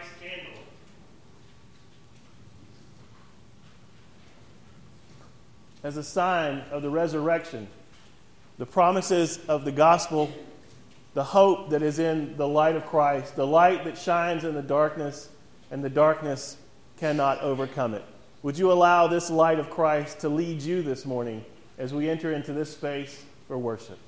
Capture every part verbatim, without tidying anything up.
wax candle. As a sign of the resurrection, the promises of the gospel, the hope that is in the light of Christ, the light that shines in the darkness, and the darkness cannot overcome it. Would you allow this light of Christ to lead you this morning as we enter into this space for worship?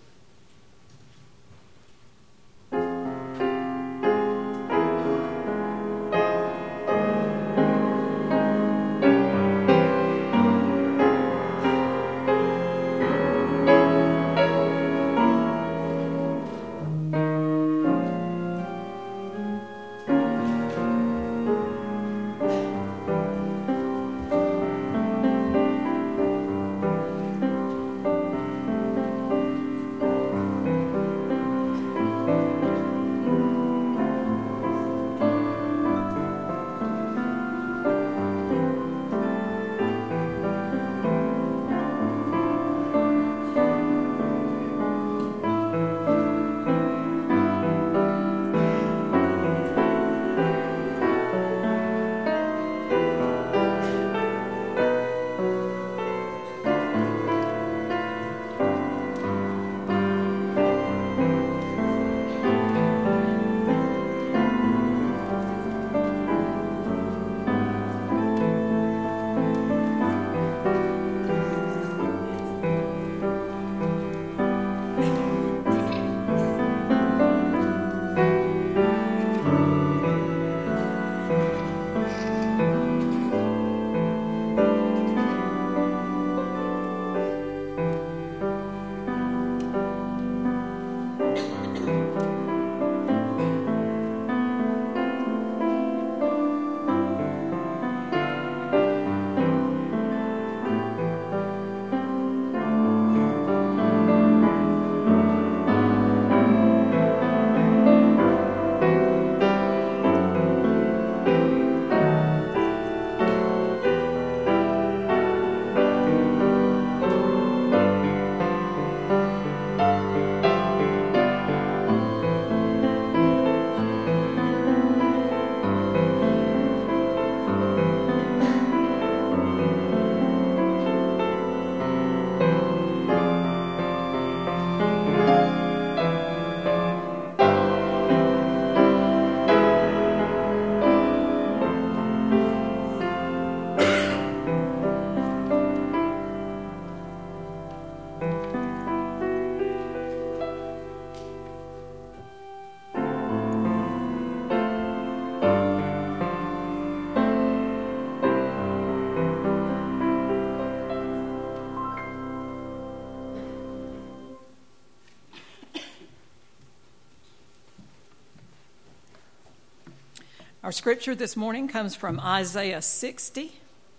Our scripture this morning comes from Isaiah sixty,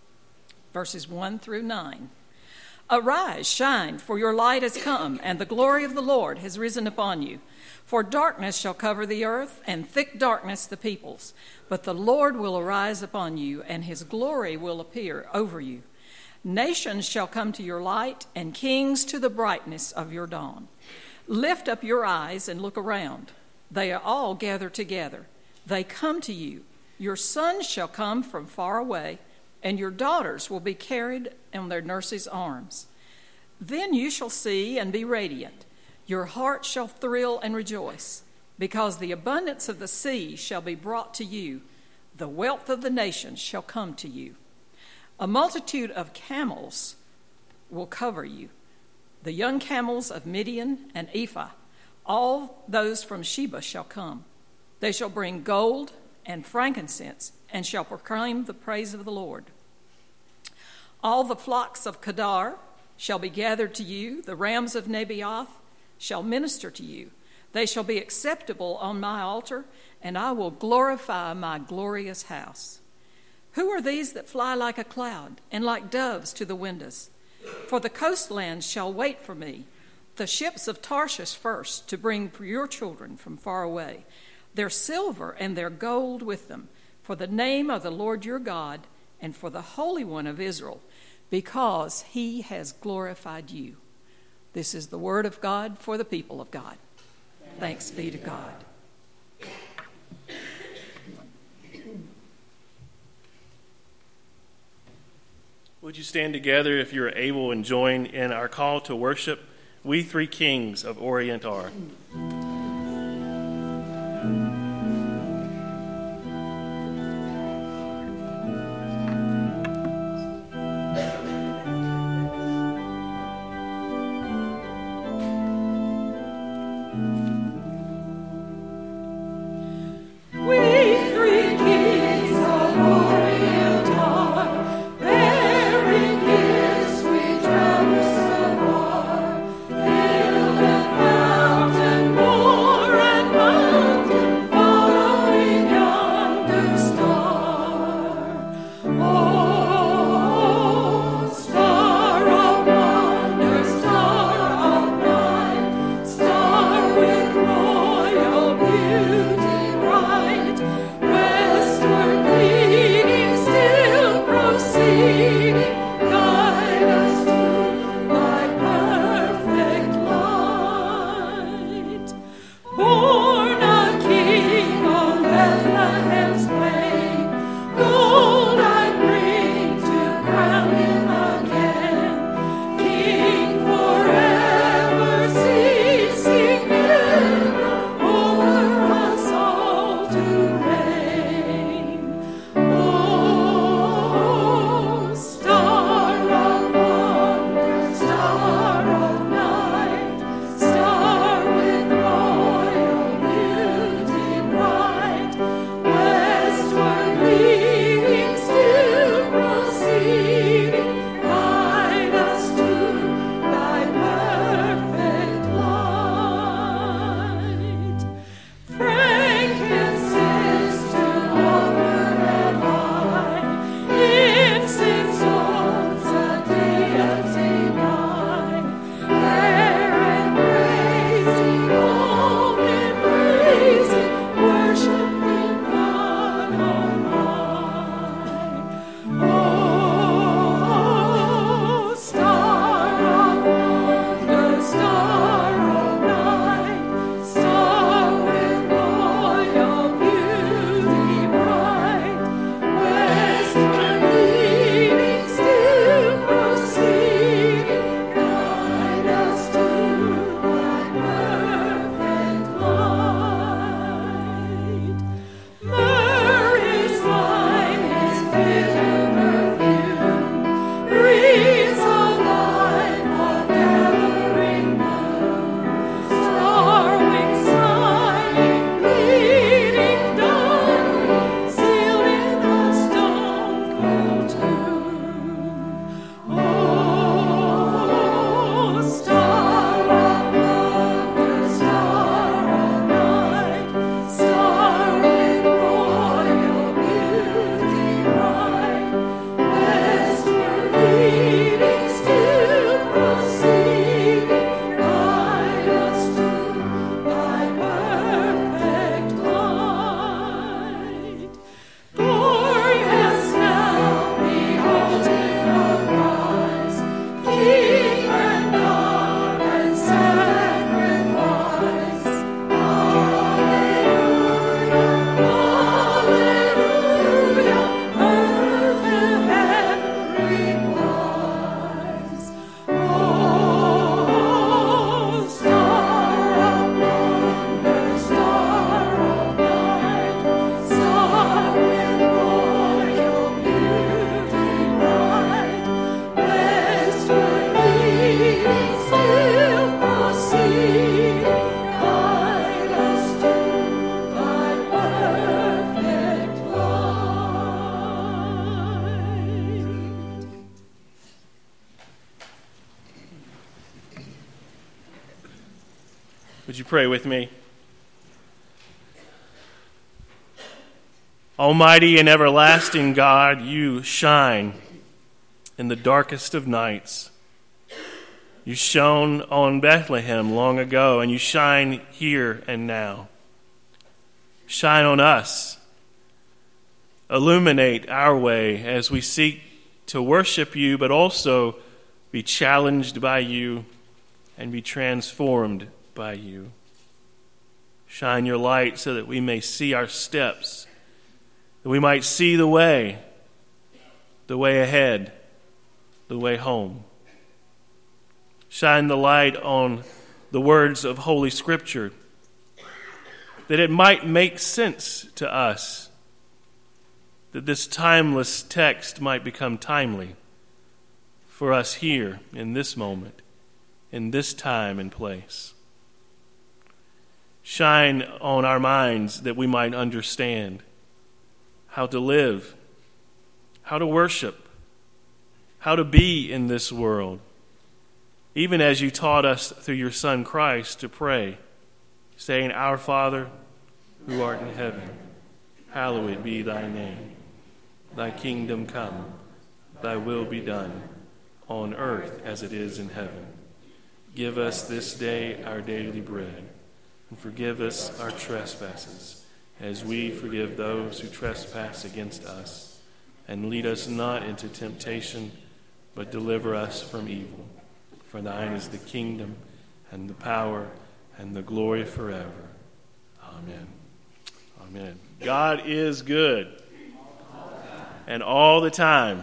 verses one through nine. Arise, shine, for your light has come, and the glory of the Lord has risen upon you. For darkness shall cover the earth, and thick darkness the peoples. But the Lord will arise upon you, and his glory will appear over you. Nations shall come to your light, and kings to the brightness of your dawn. Lift up your eyes and look around. They are all gathered together. They come to you. Your sons shall come from far away, and your daughters will be carried on their nurses' arms. Then you shall see and be radiant. Your heart shall thrill and rejoice, because the abundance of the sea shall be brought to you. The wealth of the nations shall come to you. A multitude of camels will cover you, the young camels of Midian and Ephah. All those from Sheba shall come. They shall bring gold and frankincense, and shall proclaim the praise of the Lord. All the flocks of Kedar shall be gathered to you. The rams of Nebaioth shall minister to you. They shall be acceptable on my altar, and I will glorify my glorious house. Who are these that fly like a cloud, and like doves to the windows? For the coastlands shall wait for me, the ships of Tarshish first, to bring for your children from far away, their silver and their gold with them, for the name of the Lord your God, and for the Holy One of Israel, because he has glorified you. This is the word of God for the people of God. Thanks be to God. Would you stand together if you're able and join in our call to worship? We three kings of Orient are. Would you pray with me? Almighty and everlasting God, you shine in the darkest of nights. You shone on Bethlehem long ago, and you shine here and now. Shine on us. Illuminate our way as we seek to worship you, but also be challenged by you and be transformed by you. Shine your light so that we may see our steps, that we might see the way, the way ahead, the way home. Shine the light on the words of Holy Scripture, that it might make sense to us, that this timeless text might become timely for us here in this moment, in this time and place. Shine on our minds that we might understand how to live, how to worship, how to be in this world, even as you taught us through your Son Christ to pray, saying, Our Father, who art in heaven, hallowed be thy name. Thy kingdom come, thy will be done, on earth as it is in heaven. Give us this day our daily bread, and forgive us our trespasses, as we forgive those who trespass against us. And lead us not into temptation, but deliver us from evil. For thine is the kingdom, and the power, and the glory forever. Amen. Amen. God is good. And all the time.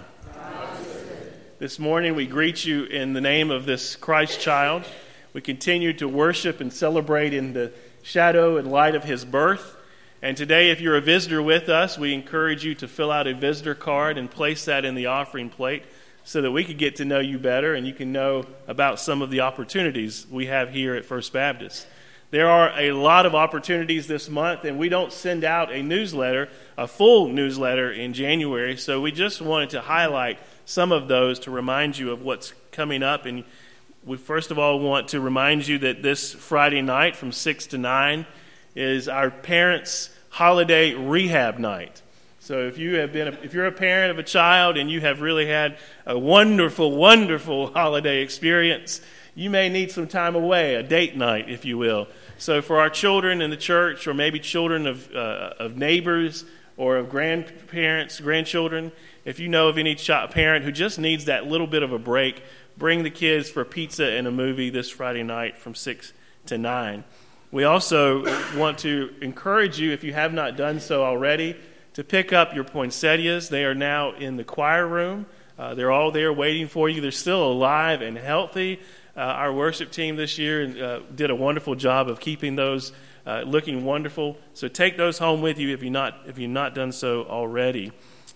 This morning we greet you in the name of this Christ child. We continue to worship and celebrate in the shadow and light of his birth. And today, if you're a visitor with us, we encourage you to fill out a visitor card and place that in the offering plate so that we can get to know you better and you can know about some of the opportunities we have here at First Baptist. There are a lot of opportunities this month, and we don't send out a newsletter, a full newsletter in January, so we just wanted to highlight some of those to remind you of what's coming up. And we first of all want to remind you that this Friday night from six to nine is our parents' holiday rehab night. So if you have been, a, if you're a parent of a child and you have really had a wonderful, wonderful holiday experience, you may need some time away, a date night, if you will. So for our children in the church, or maybe children of uh, of neighbors or of grandparents, grandchildren, if you know of any child, parent who just needs that little bit of a break, bring the kids for pizza and a movie this Friday night from six to nine. We also want to encourage you, if you have not done so already, to pick up your poinsettias. They are now in the choir room. Uh, they're all there waiting for you. They're still alive and healthy. Uh, our worship team this year uh, did a wonderful job of keeping those uh, looking wonderful. So take those home with you if you've not if you've not done so already.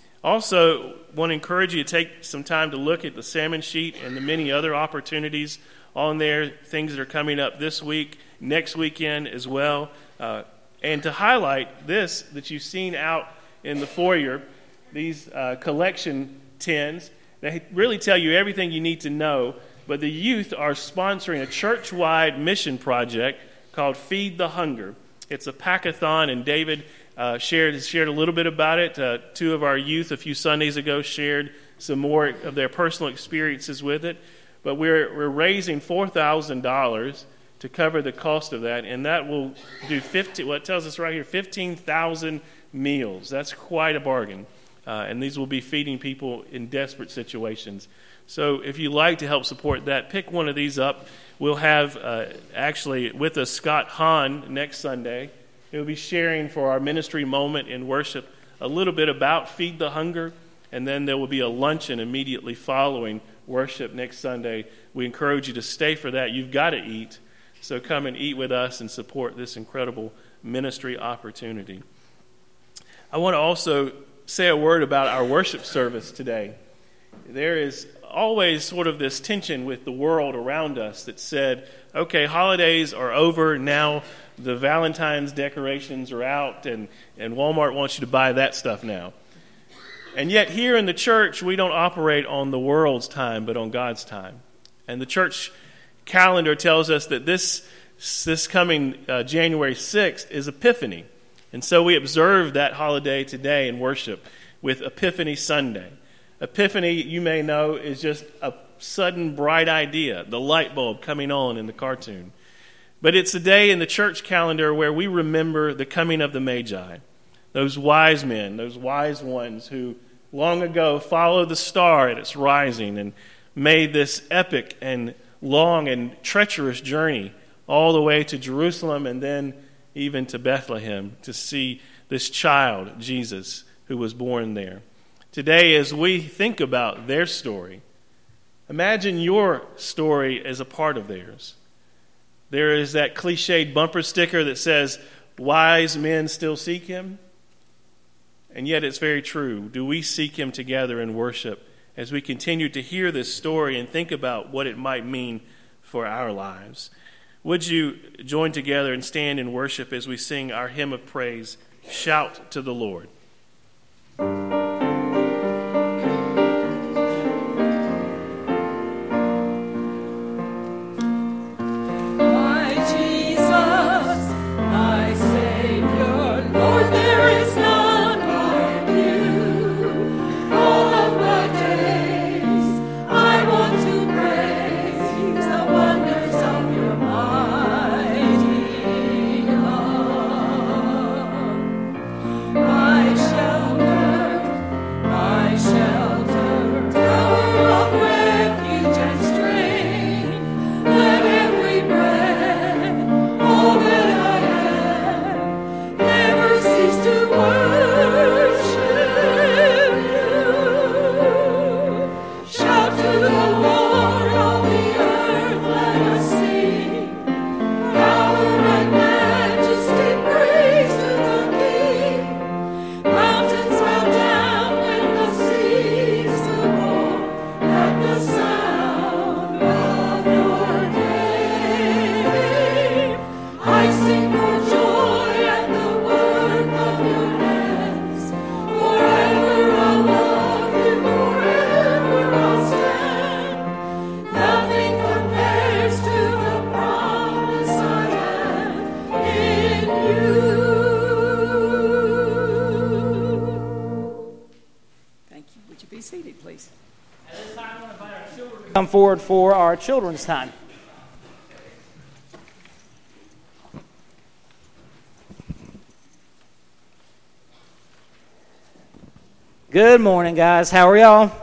Also, want to encourage you to take some time to look at the salmon sheet and the many other opportunities on there, things that are coming up this week, next weekend as well, uh, and to highlight this that you've seen out in the foyer, these uh, collection tins. They really tell you everything you need to know. But the youth are sponsoring a church-wide mission project called Feed the Hunger. It's a pack-a-thon, and David uh, shared shared a little bit about it. Uh, two of our youth a few Sundays ago shared some more of their personal experiences with it. But we're we're raising four thousand dollars to cover the cost of that, and that will do fifty. Well, it tells us right here, fifteen thousand meals. That's quite a bargain, uh, and these will be feeding people in desperate situations. So if you'd like to help support that, pick one of these up. We'll have uh, actually with us Scott Hahn next Sunday. He'll be sharing for our ministry moment in worship a little bit about Feed the Hunger, and then there will be a luncheon immediately following worship next Sunday. We encourage you to stay for that. You've got to eat, so come and eat with us and support this incredible ministry opportunity. I want to also say a word about our worship service today. There is always sort of this tension with the world around us that said, okay, holidays are over, now the Valentine's decorations are out, and, and Walmart wants you to buy that stuff now. And yet here in the church, we don't operate on the world's time, but on God's time. And the church calendar tells us that this, this coming uh, January sixth is Epiphany. And so we observe that holiday today in worship with Epiphany Sunday. Epiphany, you may know, is just a sudden bright idea, the light bulb coming on in the cartoon. But it's a day in the church calendar where we remember the coming of the Magi, those wise men, those wise ones who long ago followed the star at its rising and made this epic and long and treacherous journey all the way to Jerusalem and then even to Bethlehem to see this child, Jesus, who was born there. Today, as we think about their story, Imagine your story as a part of theirs. There is that cliched bumper sticker that says, "Wise men still seek him." And yet it's very true. Do we seek him together in worship as we continue to hear this story and think about what it might mean for our lives? Would you join together and stand in worship as we sing our hymn of praise, "Shout to the Lord"? Come forward for our children's time. Good morning, guys. How are y'all?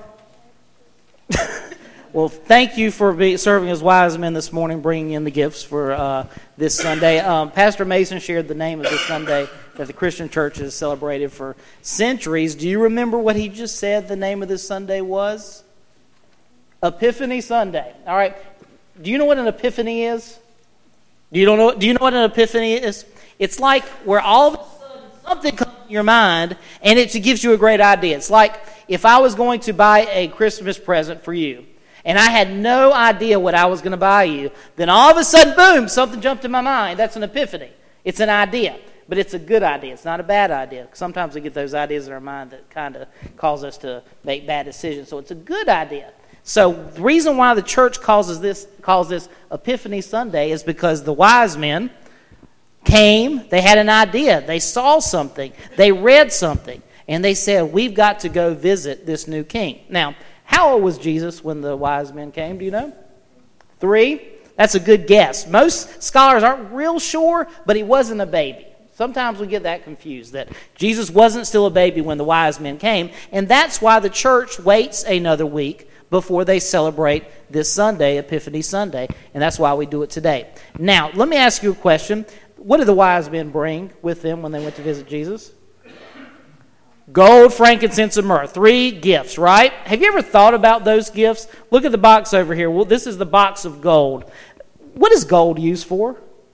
Well, thank you for be, serving as wise men this morning, bringing in the gifts for uh, this Sunday. Um, Pastor Mason shared the name of this Sunday that the Christian church has celebrated for centuries. Do you remember what he just said the name of this Sunday was? Epiphany Sunday. All right. Do you know what an epiphany is? Do you don't know? Do you know what an epiphany is? It's like where all of a sudden something comes to your mind and it gives you a great idea. It's like if I was going to buy a Christmas present for you and I had no idea what I was going to buy you, then all of a sudden, boom, something jumped in my mind. That's an epiphany. It's an idea, but it's a good idea. It's not a bad idea. Sometimes we get those ideas in our mind that kind of cause us to make bad decisions. So it's a good idea. So the reason why the church calls this calls this Epiphany Sunday is because the wise men came, they had an idea, they saw something, they read something, and they said, we've got to go visit this new king. Now, how old was Jesus when the wise men came? Do you know? Three? That's a good guess. Most scholars aren't real sure, but he wasn't a baby. Sometimes we get that confused, that Jesus wasn't still a baby when the wise men came, and that's why the church waits another week before they celebrate this Sunday, Epiphany Sunday, and that's why we do it today. Now, let me ask you a question. What did the wise men bring with them when they went to visit Jesus? Gold, frankincense, and myrrh. Three gifts, right? Have you ever thought about those gifts? Look at the box over here. Well, this is the box of gold. What is gold used for?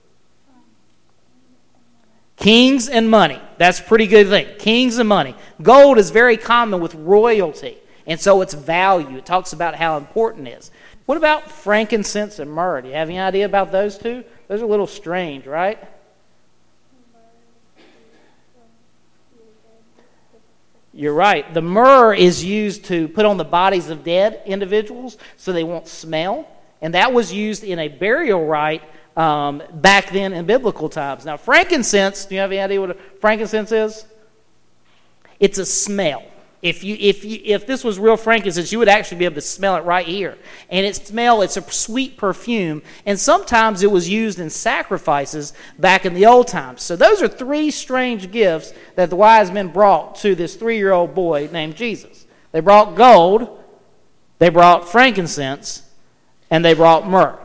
Kings and money. That's a pretty good thing. Kings and money. Gold is very common with royalty. And so its value, it talks about how important it is. What about frankincense and myrrh? Do you have any idea about those two? Those are a little strange, right? You're right. The myrrh is used to put on the bodies of dead individuals so they won't smell. And that was used in a burial rite um, back then in biblical times. Now, frankincense, do you have any idea what a frankincense is? It's a smell. If you if you if this was real frankincense, you would actually be able to smell it right here. And it smell, it's a sweet perfume. And sometimes it was used in sacrifices back in the old times. So those are three strange gifts that the wise men brought to this three-year-old boy named Jesus. They brought gold, they brought frankincense, and they brought myrrh.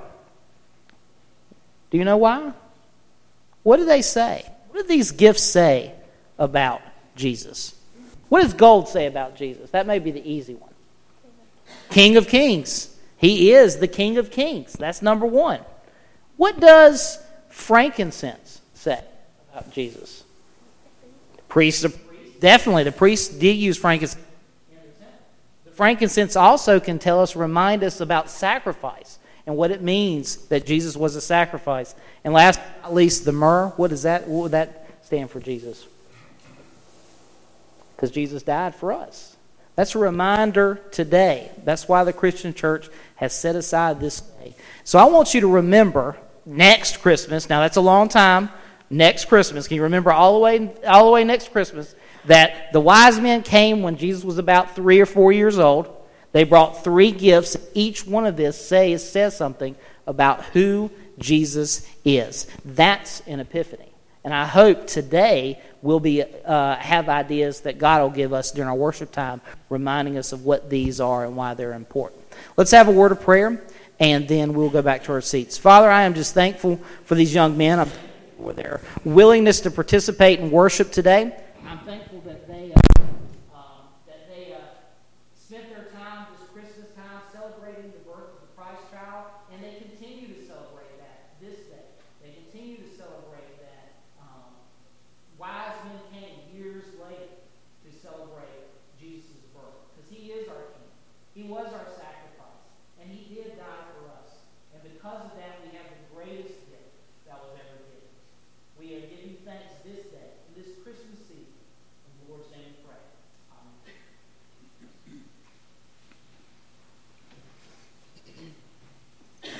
Do you know why? What do they say? What do these gifts say about Jesus? What does gold say about Jesus? That may be the easy one. King of Kings. He is the King of Kings. That's number one. What does frankincense say about Jesus? The priests, definitely, the priests did use frankincense. The frankincense also can tell us, remind us about sacrifice and what it means that Jesus was a sacrifice. And last but not least, the myrrh. What is that? What would that stand for, Jesus? Because Jesus died for us. That's a reminder today. That's why the Christian church has set aside this day. So I want you to remember next Christmas. Now that's a long time. Next Christmas. Can you remember all the way, all the way next Christmas that the wise men came when Jesus was about three or four years old. They brought three gifts. Each one of this says, says something about who Jesus is. That's an epiphany. And I hope today we'll be uh, have ideas that God will give us during our worship time, reminding us of what these are and why they're important. Let's have a word of prayer, and then we'll go back to our seats. Father, I am just thankful for these young men. I'm thankful for their willingness to participate in worship today. I'm thankful that they uh, um, that they uh, spent their time this Christmas time celebrating the birth of the Christ child, and they continue to celebrate that this day. They continue to celebrate that. Um, wise men came years later to celebrate Jesus' birth, because he is our king. He was our sacrifice, and he did die for us. And because of that, we have the greatest gift that was ever given. We are giving thanks this day, this Christmas season. In the Lord's name we pray. Amen.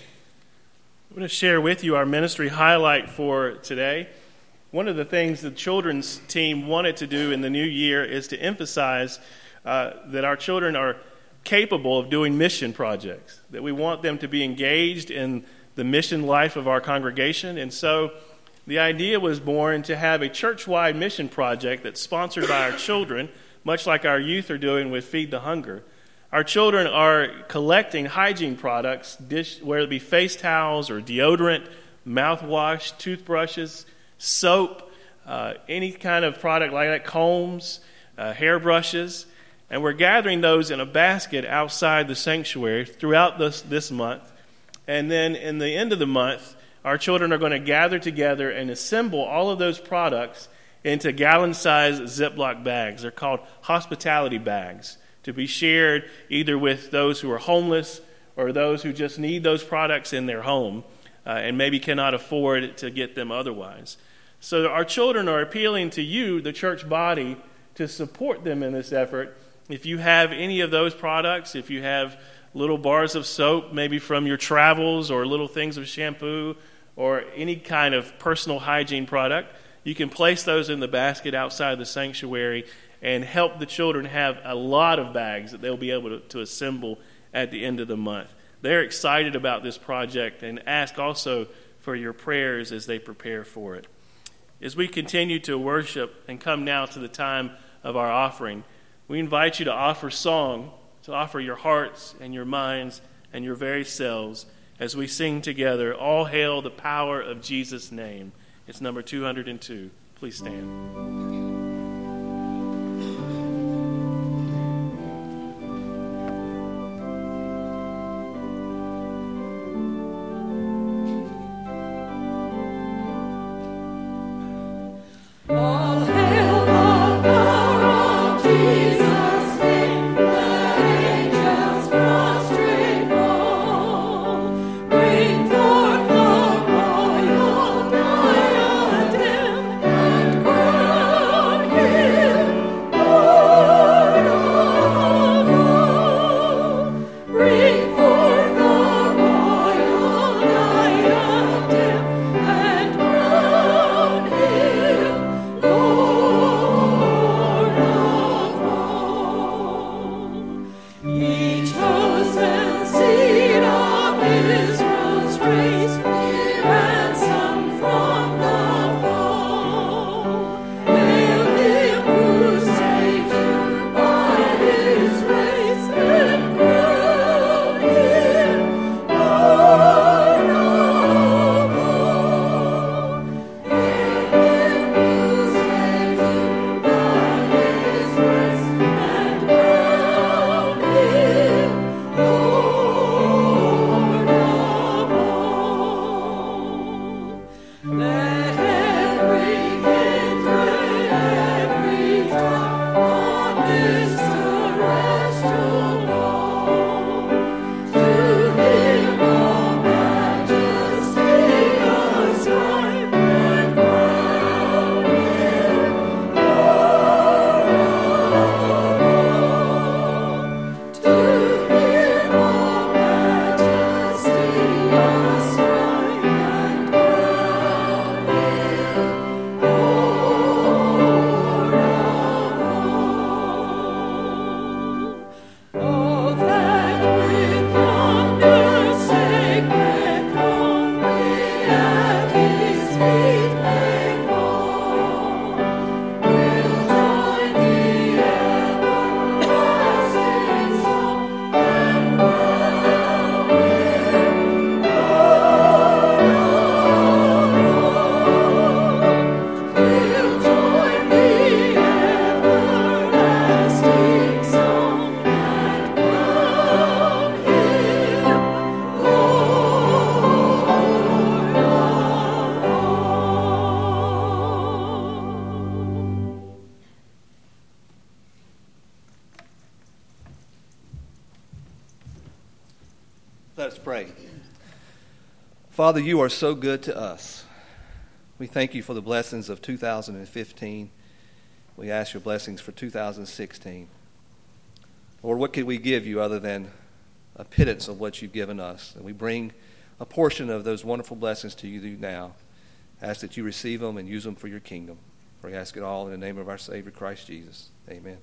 I'm going to share with you our ministry highlight for today. One of the things the children's team wanted to do in the new year is to emphasize uh, that our children are capable of doing mission projects, that we want them to be engaged in the mission life of our congregation. And so the idea was born to have a church-wide mission project that's sponsored by our children, much like our youth are doing with Feed the Hunger. Our children are collecting hygiene products, dish, whether it be face towels or deodorant, mouthwash, toothbrushes, soap, uh, any kind of product like that, combs, uh, hairbrushes, and we're gathering those in a basket outside the sanctuary throughout this, this month. And then in the end of the month, our children are going to gather together and assemble all of those products into gallon-sized Ziploc bags. They're called hospitality bags, to be shared either with those who are homeless or those who just need those products in their home uh, and maybe cannot afford to get them otherwise. So our children are appealing to you, the church body, to support them in this effort. If you have any of those products, if you have little bars of soap, maybe from your travels, or little things of shampoo, or any kind of personal hygiene product, you can place those in the basket outside the sanctuary and help the children have a lot of bags that they'll be able to, to assemble at the end of the month. They're excited about this project and ask also for your prayers as they prepare for it. As we continue to worship and come now to the time of our offering, we invite you to offer song, to offer your hearts and your minds and your very selves as we sing together, All Hail the Power of Jesus' Name. It's number two hundred two. Please stand. Oh Let us pray. Father, you are so good to us. We thank you for the blessings of two thousand fifteen. We ask your blessings for two thousand sixteen. Lord, what could we give you other than a pittance of what you've given us? And we bring a portion of those wonderful blessings to you now. Ask that you receive them and use them for your kingdom. We ask it all in the name of our Savior, Christ Jesus. Amen.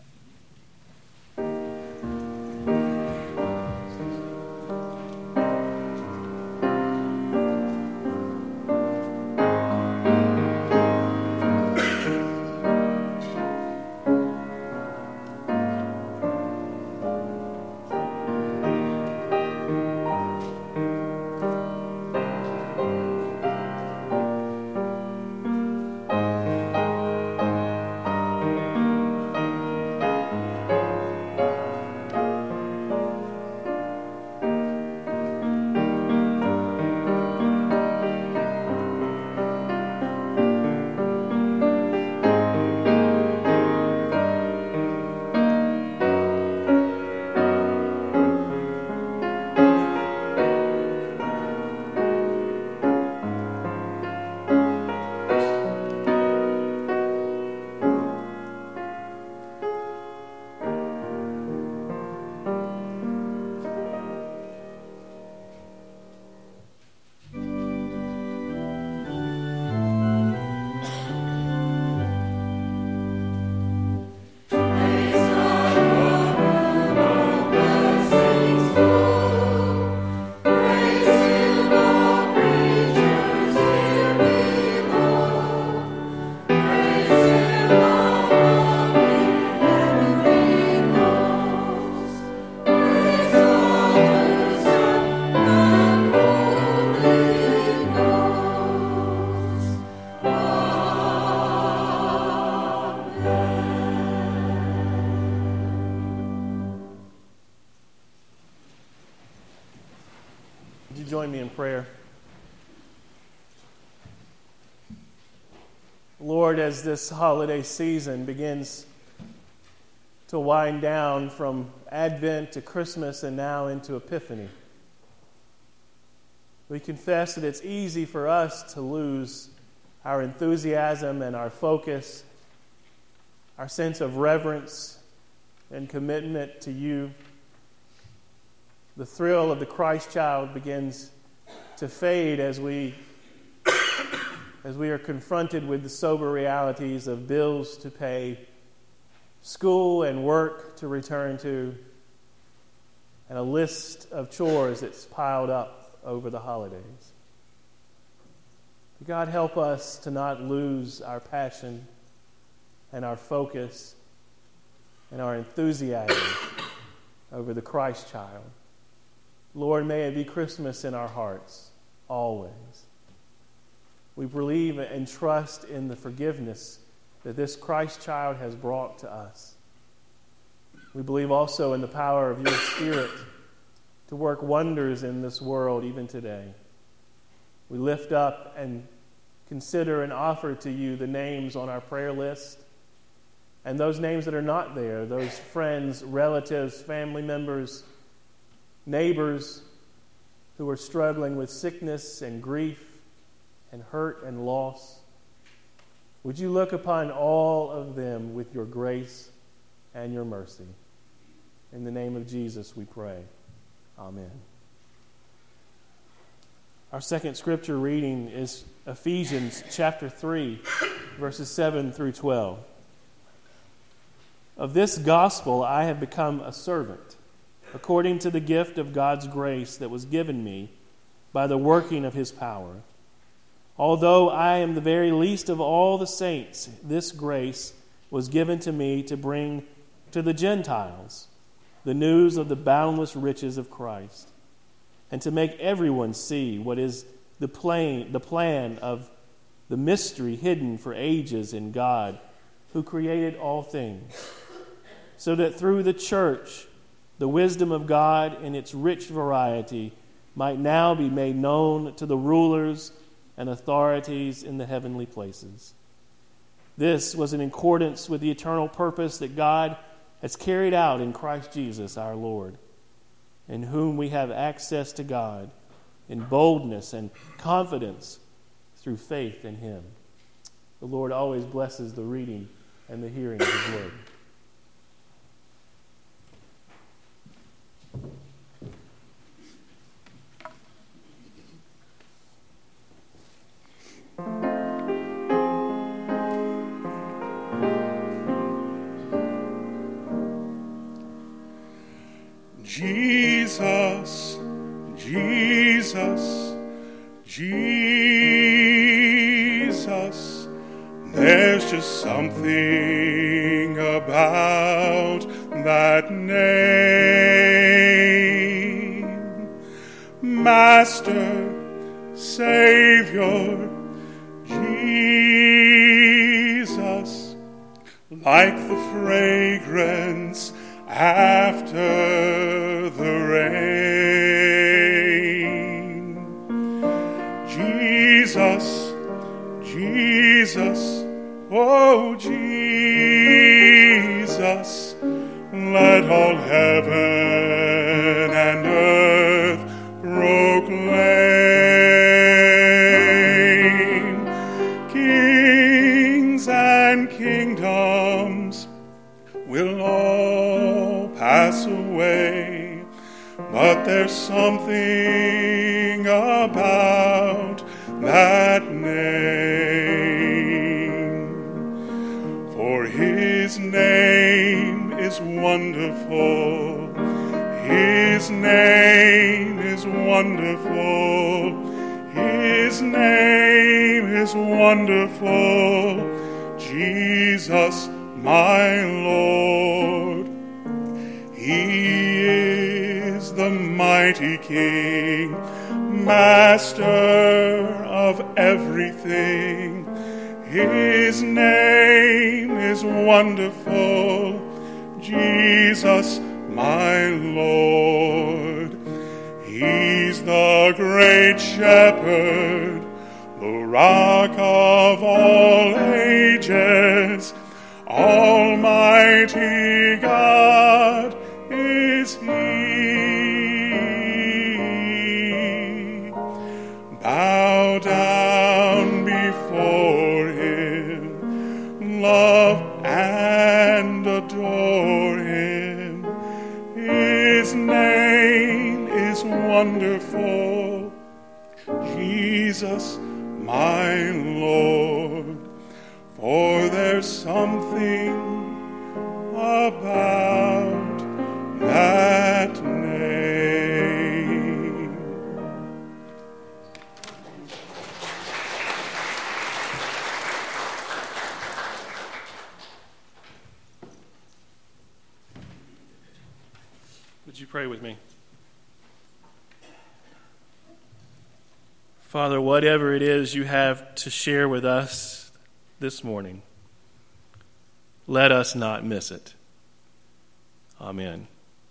Join me in prayer. Lord, as this holiday season begins to wind down from Advent to Christmas and now into Epiphany, we confess that it's easy for us to lose our enthusiasm and our focus, our sense of reverence and commitment to you. The thrill of the Christ child begins to fade as we as we are confronted with the sober realities of bills to pay, school and work to return to, and a list of chores that's piled up over the holidays. God, help us to not lose our passion and our focus and our enthusiasm over the Christ child. Lord, may it be Christmas in our hearts, always. We believe and trust in the forgiveness that this Christ child has brought to us. We believe also in the power of your Spirit to work wonders in this world even today. We lift up and consider and offer to you the names on our prayer list and those names that are not there, those friends, relatives, family members, neighbors who are struggling with sickness and grief and hurt and loss. Would you look upon all of them with your grace and your mercy? In the name of Jesus we pray. Amen. Our second scripture reading is Ephesians chapter three, verses seven through twelve. Of this gospel I have become a servant, according to the gift of God's grace that was given me by the working of his power. Although I am the very least of all the saints, this grace was given to me to bring to the Gentiles the news of the boundless riches of Christ, and to make everyone see what is the plan, the plan of the mystery hidden for ages in God, who created all things, so that through the church the wisdom of God in its rich variety might now be made known to the rulers and authorities in the heavenly places. This was in accordance with the eternal purpose that God has carried out in Christ Jesus our Lord, in whom we have access to God in boldness and confidence through faith in him. The Lord always blesses the reading and the hearing of his word. Jesus, Jesus, Jesus, there's just something about that name. Master, Savior, Jesus, like the fragrance after the rain. Jesus, Jesus, oh Jesus, let all heaven and earth proclaim. Kings and kingdoms will all pass away, but there's something about that name. For his name is wonderful. His name is wonderful. His name is wonderful. Jesus, my Lord. He is the mighty King, Master of everything. His name is wonderful, Jesus, my Lord. He's the great shepherd, the rock of all ages. Almighty God is he. Bow down before him, love and adore him. His name is wonderful, Jesus, my Lord. For there's something about that name. Would you pray with me? Father, whatever it is you have to share with us this morning, let us not miss it. Amen.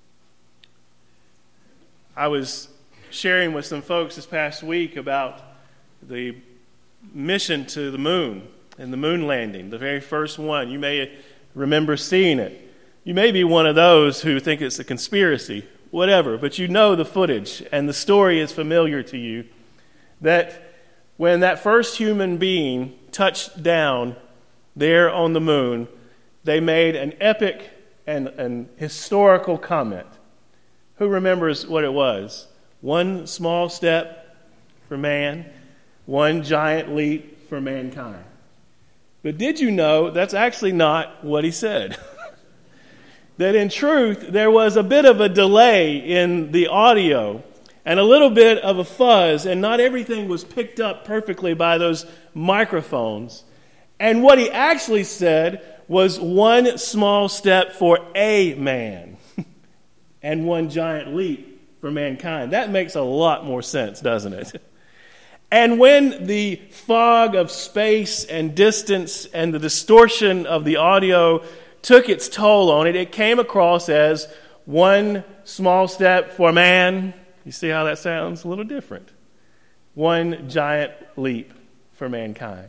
I was sharing with some folks this past week about the mission to the moon and the moon landing, the very first one. You may remember seeing it. You may be one of those who think it's a conspiracy, whatever, but you know the footage and the story is familiar to you, that when that first human being touched down there on the moon, they made an epic and an historical comment. Who remembers what it was? One small step for man, one giant leap for mankind. But did you know that's actually not what he said? That in truth, there was a bit of a delay in the audio and a little bit of a fuzz, and not everything was picked up perfectly by those microphones. And what he actually said was one small step for a man and one giant leap for mankind. That makes a lot more sense, doesn't it? And when the fog of space and distance and the distortion of the audio took its toll on it, it came across as one small step for man. You see how that sounds? A little different. One giant leap for mankind.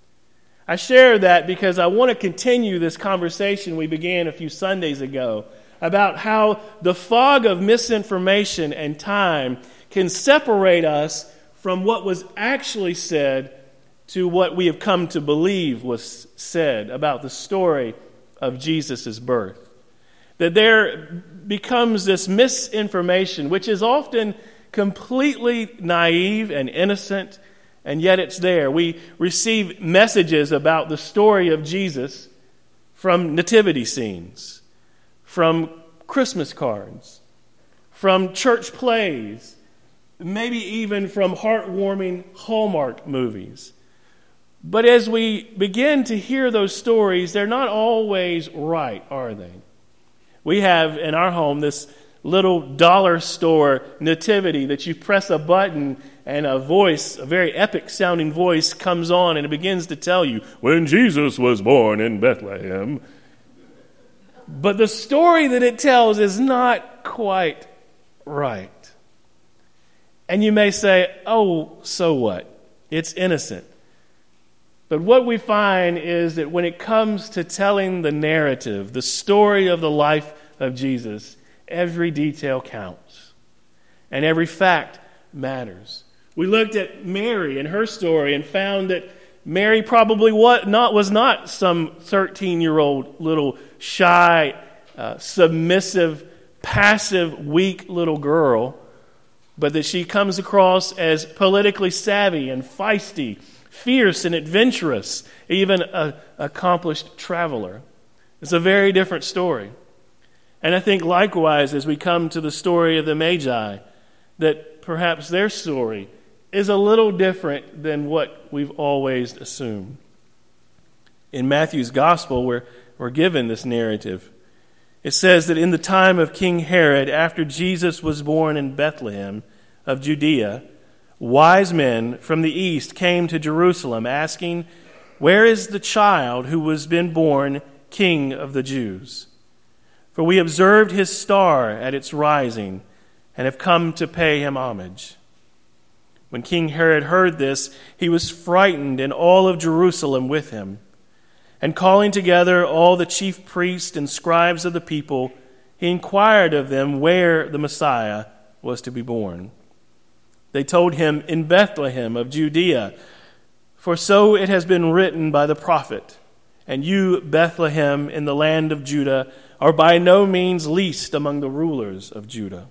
I share that because I want to continue this conversation we began a few Sundays ago about how the fog of misinformation and time can separate us from what was actually said to what we have come to believe was said about the story of Jesus' birth. That there becomes this misinformation, which is often completely naive and innocent, and yet it's there. We receive messages about the story of Jesus from nativity scenes, from Christmas cards, from church plays, maybe even from heartwarming Hallmark movies. But as we begin to hear those stories, they're not always right, are they? We have in our home this little dollar store nativity that you press a button and a voice, a very epic sounding voice comes on and it begins to tell you, when Jesus was born in Bethlehem. But the story that it tells is not quite right. And you may say, oh, so what? It's innocent. But what we find is that when it comes to telling the narrative, the story of the life of Jesus, every detail counts. And every fact matters. We looked at Mary and her story and found that Mary probably what not was not some thirteen-year-old little shy, uh, submissive, passive, weak little girl, but that she comes across as politically savvy and feisty, fierce and adventurous, even an accomplished traveler. It's a very different story. And I think likewise, as we come to the story of the Magi, that perhaps their story is a little different than what we've always assumed. In Matthew's Gospel, we're, we're given this narrative. It says that in the time of King Herod, after Jesus was born in Bethlehem of Judea, wise men from the east came to Jerusalem asking, "Where is the child who was been born King of the Jews? For we observed his star at its rising and have come to pay him homage." When King Herod heard this, he was frightened, and all of Jerusalem with him. And calling together all the chief priests and scribes of the people, he inquired of them where the Messiah was to be born. They told him, "In Bethlehem of Judea, for so it has been written by the prophet, and you, Bethlehem, in the land of Judah, are by no means least among the rulers of Judah.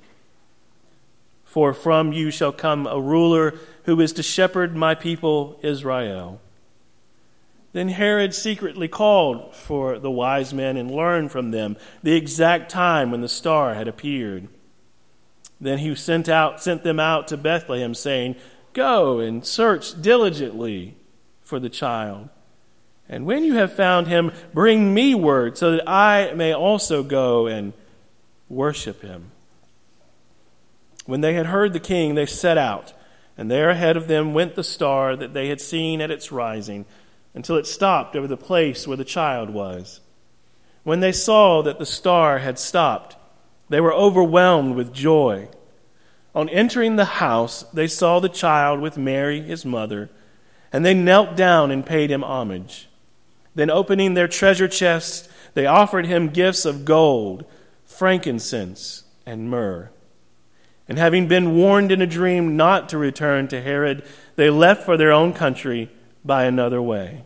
For from you shall come a ruler who is to shepherd my people Israel." Then Herod secretly called for the wise men and learned from them the exact time when the star had appeared. Then he sent out, sent them out to Bethlehem, saying, "Go and search diligently for the child. And when you have found him, bring me word so that I may also go and worship him." When they had heard the king, they set out, and there ahead of them went the star that they had seen at its rising, until it stopped over the place where the child was. When they saw that the star had stopped, they were overwhelmed with joy. On entering the house, they saw the child with Mary, his mother, and they knelt down and paid him homage. Then opening their treasure chests, they offered him gifts of gold, frankincense, and myrrh. And having been warned in a dream not to return to Herod, they left for their own country by another way.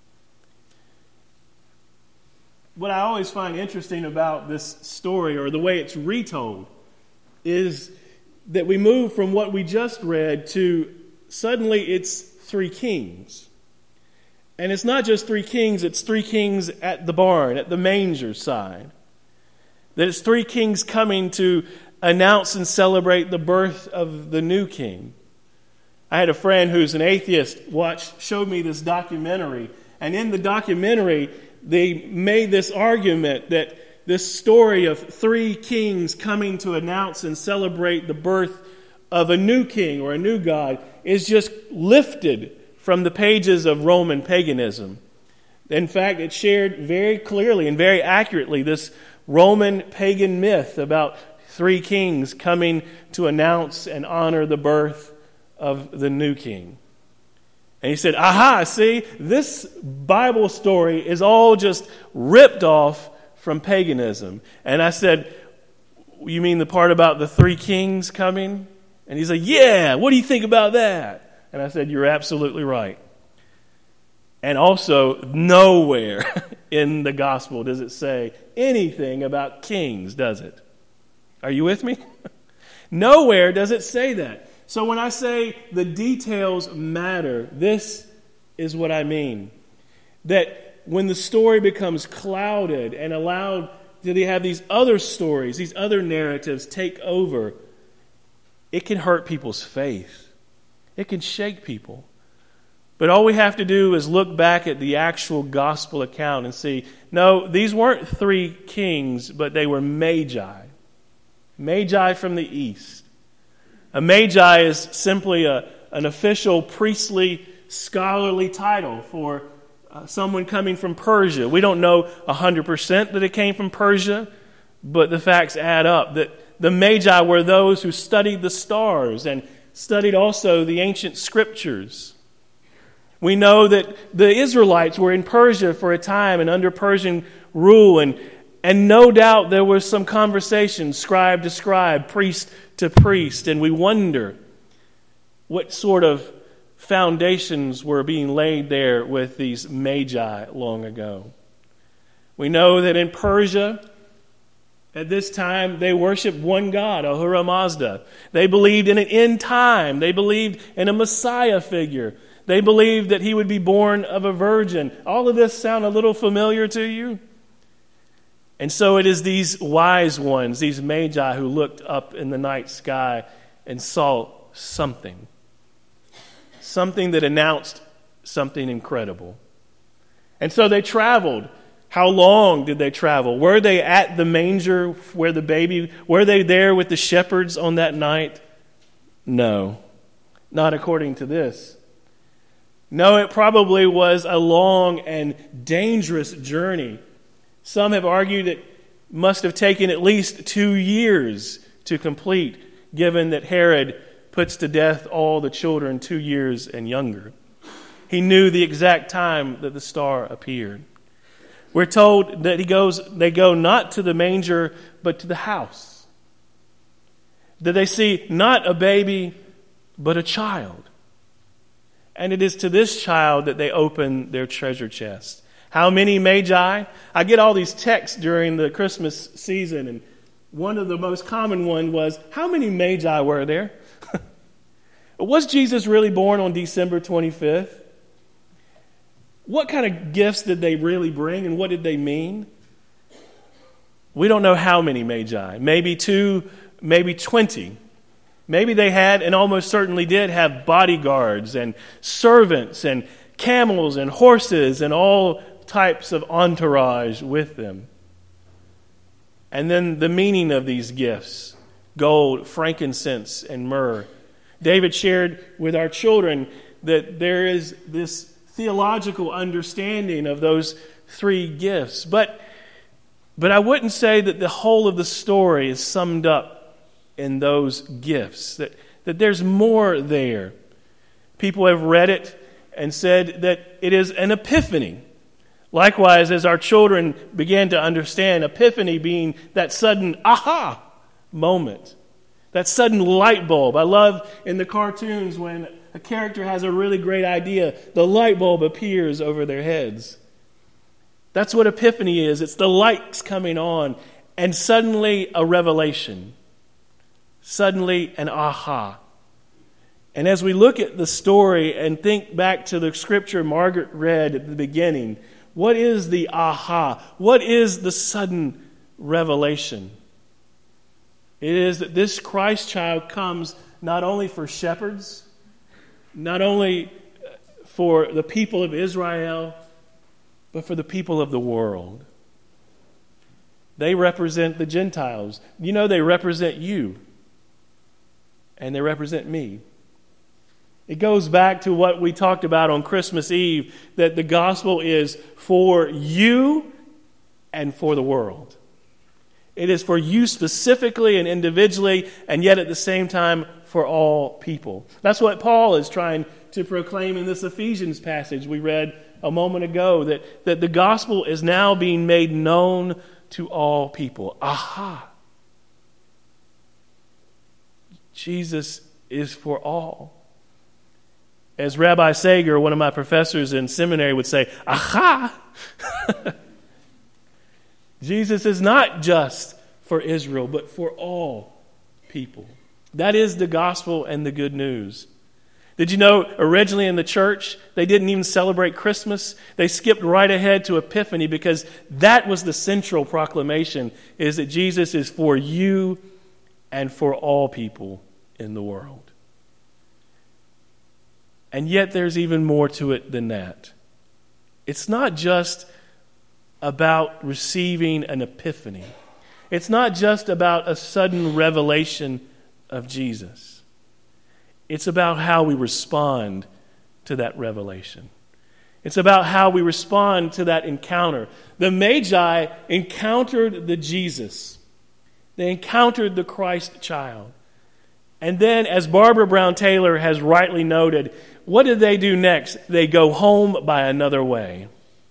What I always find interesting about this story, or the way it's retold, is that we move from what we just read to suddenly it's three kings. And it's not just three kings, it's three kings at the barn, at the manger side. That it's three kings coming to announce and celebrate the birth of the new king. I had a friend who's an atheist watch showed me this documentary, and in the documentary they made this argument that this story of three kings coming to announce and celebrate the birth of a new king or a new god is just lifted from the pages of Roman paganism. In fact, it shared very clearly and very accurately this Roman pagan myth about three kings coming to announce and honor the birth of the new king. And he said, aha, see, this Bible story is all just ripped off from paganism. And I said, you mean the part about the three kings coming? And he said, yeah, what do you think about that? And I said, you're absolutely right. And also, nowhere in the gospel does it say anything about kings, does it? Are you with me? Nowhere does it say that. So when I say the details matter, this is what I mean. That when the story becomes clouded and allowed to have these other stories, these other narratives take over, it can hurt people's faith. It can shake people. But all we have to do is look back at the actual gospel account and see, no, these weren't three kings, but they were magi. Magi from the east. A magi is simply a, an official priestly scholarly title for uh, someone coming from Persia. We don't know one hundred percent that it came from Persia, but the facts add up that the magi were those who studied the stars and studied also the ancient scriptures. We know that the Israelites were in Persia for a time and under Persian rule, and, and no doubt there was some conversation, scribe to scribe, priest to priest, and we wonder what sort of foundations were being laid there with these magi long ago. We know that in Persia, at this time, they worshiped one God, Ahura Mazda. They believed in an end time. They believed in a Messiah figure. They believed that he would be born of a virgin. All of this sound a little familiar to you? And so it is these wise ones, these magi, who looked up in the night sky and saw something. Something that announced something incredible. And so they traveled. How long did they travel? Were they at the manger where the baby, were they there with the shepherds on that night? No, not according to this. No, it probably was a long and dangerous journey. Some have argued it must have taken at least two years to complete, given that Herod puts to death all the children two years and younger. He knew the exact time that the star appeared. We're told that he goes, they go not to the manger, but to the house. That they see not a baby, but a child. And it is to this child that they open their treasure chest. How many magi? I get all these texts during the Christmas season, and one of the most common one was, how many magi were there? Was Jesus really born on December twenty-fifth? What kind of gifts did they really bring, and what did they mean? We don't know how many magi. Maybe two, maybe twenty. Maybe they had, and almost certainly did, have bodyguards and servants and camels and horses and all types of entourage with them. And then the meaning of these gifts: gold, frankincense, and myrrh. David shared with our children that there is this theological understanding of those three gifts. But, but I wouldn't say that the whole of the story is summed up in those gifts, that, that there's more there. People have read it and said that it is an epiphany. Likewise, as our children began to understand, epiphany being that sudden aha moment, that sudden light bulb. I love in the cartoons when a character has a really great idea, the light bulb appears over their heads. That's what epiphany is. It's the lights coming on, and suddenly a revelation. Suddenly an aha. And as we look at the story and think back to the scripture Margaret read at the beginning, what is the aha? What is the sudden revelation? It is that this Christ child comes not only for shepherds, not only for the people of Israel, but for the people of the world. They represent the Gentiles. You know, they represent you. And they represent me. It goes back to what we talked about on Christmas Eve, that the gospel is for you and for the world. It is for you specifically and individually, and yet at the same time for all people. That's what Paul is trying to proclaim in this Ephesians passage we read a moment ago, that, that the gospel is now being made known to all people. Aha! Jesus is for all. As Rabbi Sager, one of my professors in seminary, would say, aha! Jesus is not just for Israel, but for all people. That is the gospel and the good news. Did you know originally in the church, they didn't even celebrate Christmas? They skipped right ahead to Epiphany because that was the central proclamation, is that Jesus is for you and for all people in the world. And yet there's even more to it than that. It's not just about receiving an epiphany. It's not just about a sudden revelation of Jesus. It's about how we respond to that revelation. It's about how we respond to that encounter. The Magi encountered the Jesus. They encountered the Christ child. And then, as Barbara Brown Taylor has rightly noted, what did they do next? They go home by another way.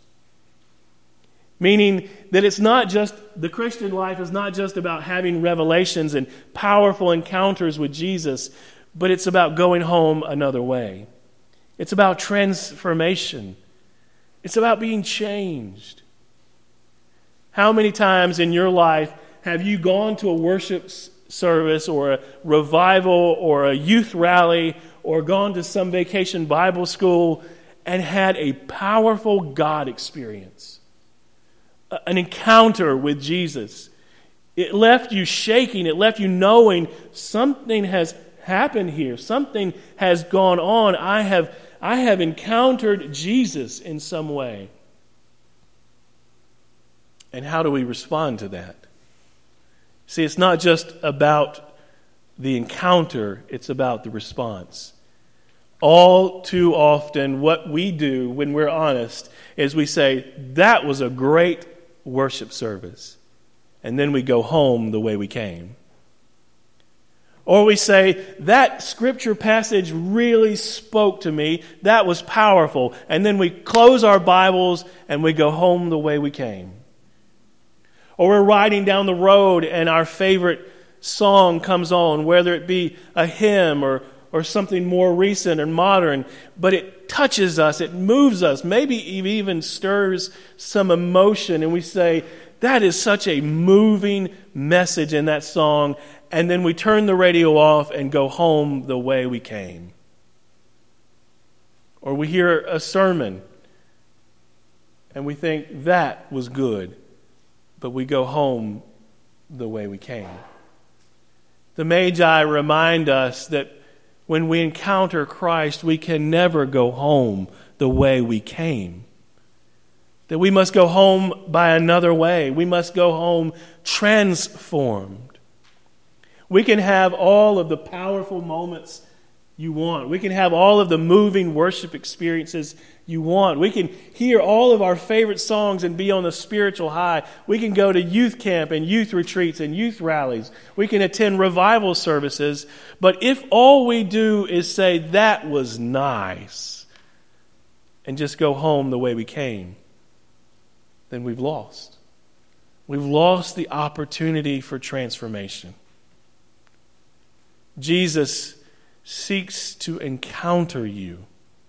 Meaning that it's not just, the Christian life is not just about having revelations and powerful encounters with Jesus, but it's about going home another way. It's about transformation. It's about being changed. How many times in your life have you gone to a worship service or a revival or a youth rally or gone to some vacation Bible school and had a powerful God experience? An encounter with Jesus. It left you shaking. It left you knowing something has happened here. Something has gone on. I have, I have encountered Jesus in some way. And how do we respond to that? See, it's not just about the encounter. It's about the response. All too often, what we do when we're honest is we say, that was a great worship service. And then we go home the way we came. Or we say, that scripture passage really spoke to me. That was powerful. And then we close our Bibles and we go home the way we came. Or we're riding down the road and our favorite song comes on, whether it be a hymn or, or something more recent and modern, but it touches us, it moves us, maybe it even stirs some emotion, and we say, that is such a moving message in that song, and then we turn the radio off and go home the way we came. Or we hear a sermon and we think, that was good, but we go home the way we came. The Magi remind us that when we encounter Christ, we can never go home the way we came. That we must go home by another way. We must go home transformed. We can have all of the powerful moments you want. We can have all of the moving worship experiences you want. We can hear all of our favorite songs and be on the spiritual high. We can go to youth camp and youth retreats and youth rallies. We can attend revival services. But if all we do is say, that was nice, and just go home the way we came, then we've lost. We've lost the opportunity for transformation. Jesus seeks to encounter you,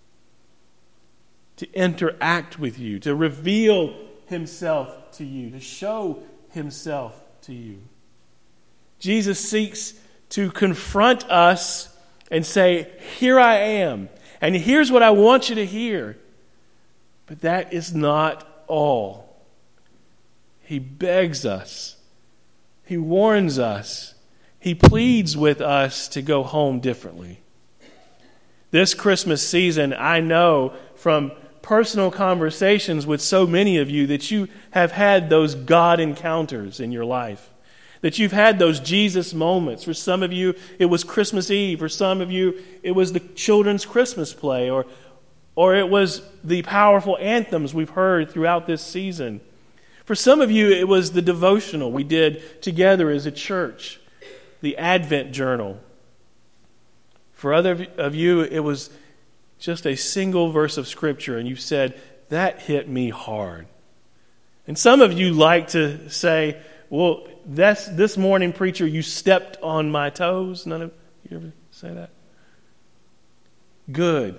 to interact with you, to reveal himself to you, to show himself to you. Jesus seeks to confront us and say, here I am, and here's what I want you to hear. But that is not all. He begs us. He warns us. He pleads with us to go home differently. This Christmas season, I know from personal conversations with so many of you that you have had those God encounters in your life. That you've had those Jesus moments. For some of you, it was Christmas Eve. For some of you, it was the children's Christmas play. Or, or it was the powerful anthems we've heard throughout this season. For some of you, it was the devotional we did together as a church. The Advent Journal. For other of you, it was just a single verse of Scripture, and you said, that hit me hard. And some of you like to say, well, that's this morning, preacher, you stepped on my toes. None of you ever say that? Good.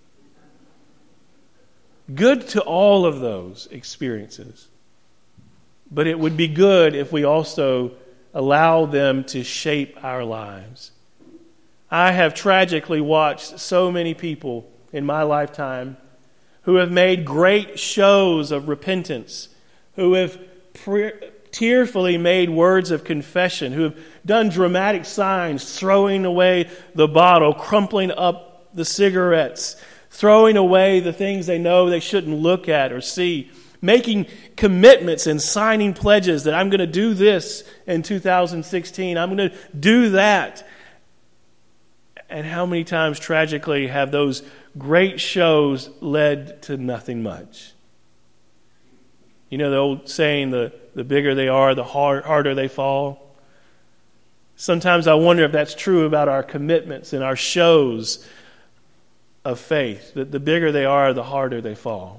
Good to all of those experiences. But it would be good if we also allow them to shape our lives. I have tragically watched so many people in my lifetime who have made great shows of repentance, who have pre- tearfully made words of confession, who have done dramatic signs, throwing away the bottle, crumpling up the cigarettes, throwing away the things they know they shouldn't look at or see, making commitments and signing pledges that I'm going to do this in two thousand sixteen, I'm going to do that. And how many times, tragically, have those great shows led to nothing much? You know the old saying, the, the bigger they are, the hard, harder they fall? Sometimes I wonder if that's true about our commitments and our shows of faith, that the bigger they are, the harder they fall.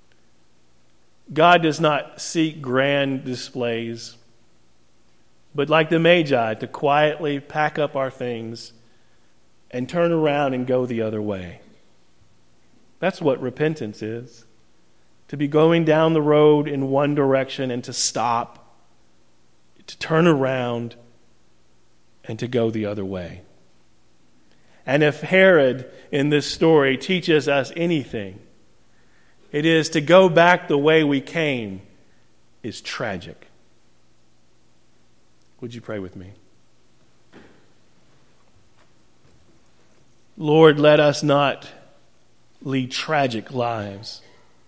God does not seek grand displays, but like the Magi, to quietly pack up our things and turn around and go the other way. That's what repentance is. To be going down the road in one direction and to stop, to turn around and to go the other way. And if Herod in this story teaches us anything, it is to go back the way we came is tragic. Would you pray with me? Lord, let us not lead tragic lives.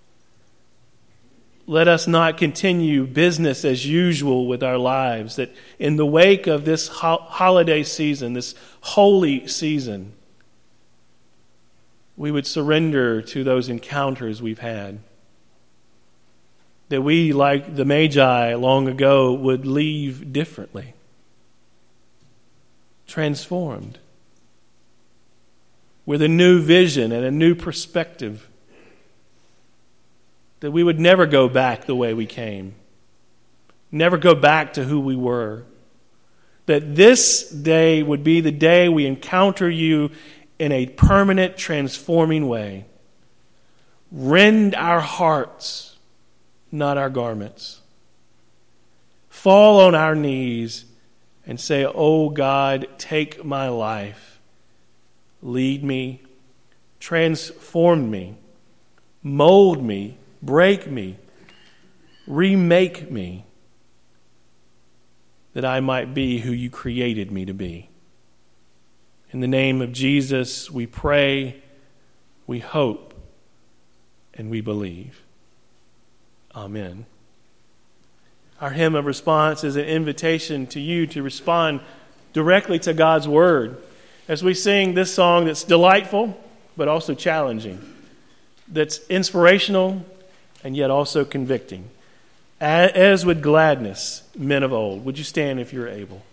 Let us not continue business as usual with our lives, that in the wake of this ho- holiday season, this holy season, we would surrender to those encounters we've had. That we, like the Magi long ago, would leave differently, transformed, with a new vision and a new perspective. That we would never go back the way we came. Never go back to who we were. That this day would be the day we encounter you in a permanent, transforming way. Rend our hearts, not our garments. Fall on our knees and say, "Oh God, take my life. Lead me, transform me, mold me, break me, remake me, that I might be who you created me to be." In the name of Jesus, we pray, we hope, and we believe. Amen. Our hymn of response is an invitation to you to respond directly to God's word as we sing this song that's delightful but also challenging, that's inspirational and yet also convicting. As with gladness, men of old. Would you stand if you're able?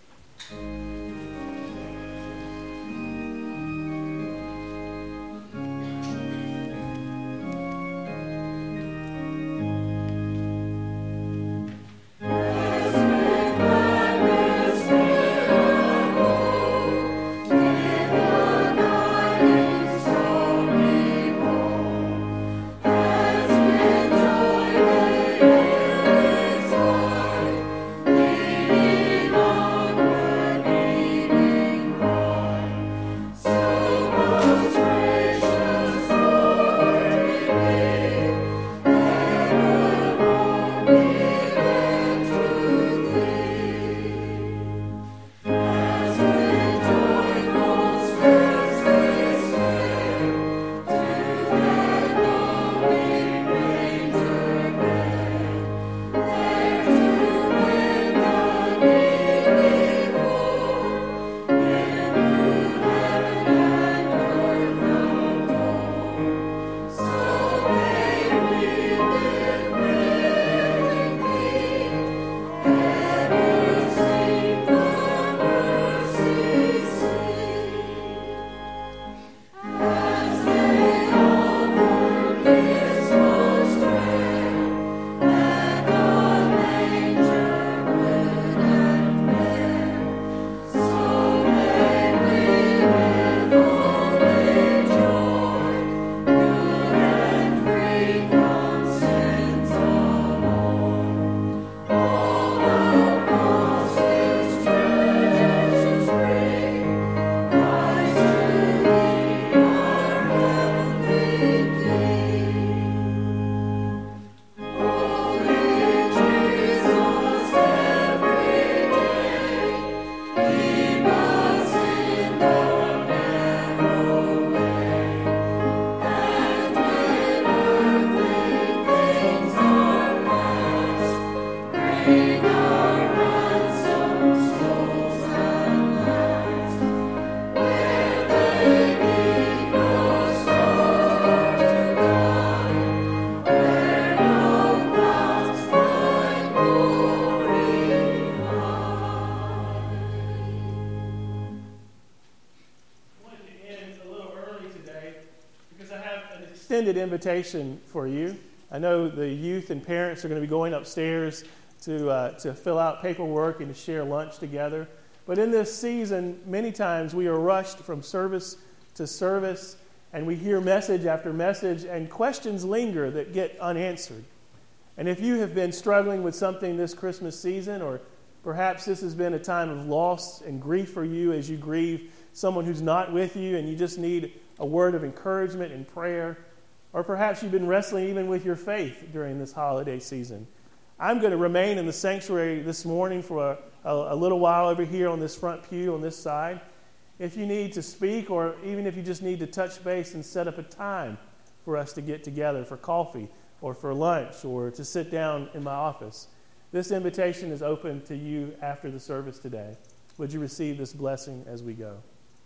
extended invitation for you. I know the youth and parents are going to be going upstairs to uh, to fill out paperwork and to share lunch together. But in this season, many times we are rushed from service to service, and we hear message after message, and questions linger that get unanswered. And if you have been struggling with something this Christmas season, or perhaps this has been a time of loss and grief for you as you grieve someone who's not with you and you just need a word of encouragement and prayer, or perhaps you've been wrestling even with your faith during this holiday season, I'm going to remain in the sanctuary this morning for a, a, a little while over here on this front pew on this side. If you need to speak, or even if you just need to touch base and set up a time for us to get together for coffee or for lunch or to sit down in my office, this invitation is open to you after the service today. Would you receive this blessing as we go?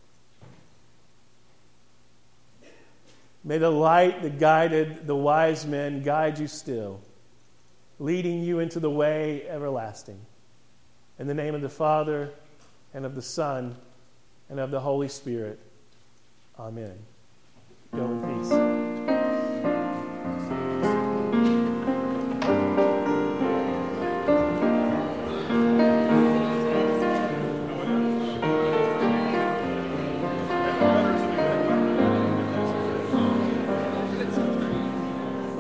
May the light that guided the wise men guide you still, leading you into the way everlasting. In the name of the Father, and of the Son, and of the Holy Spirit. Amen. Go in peace.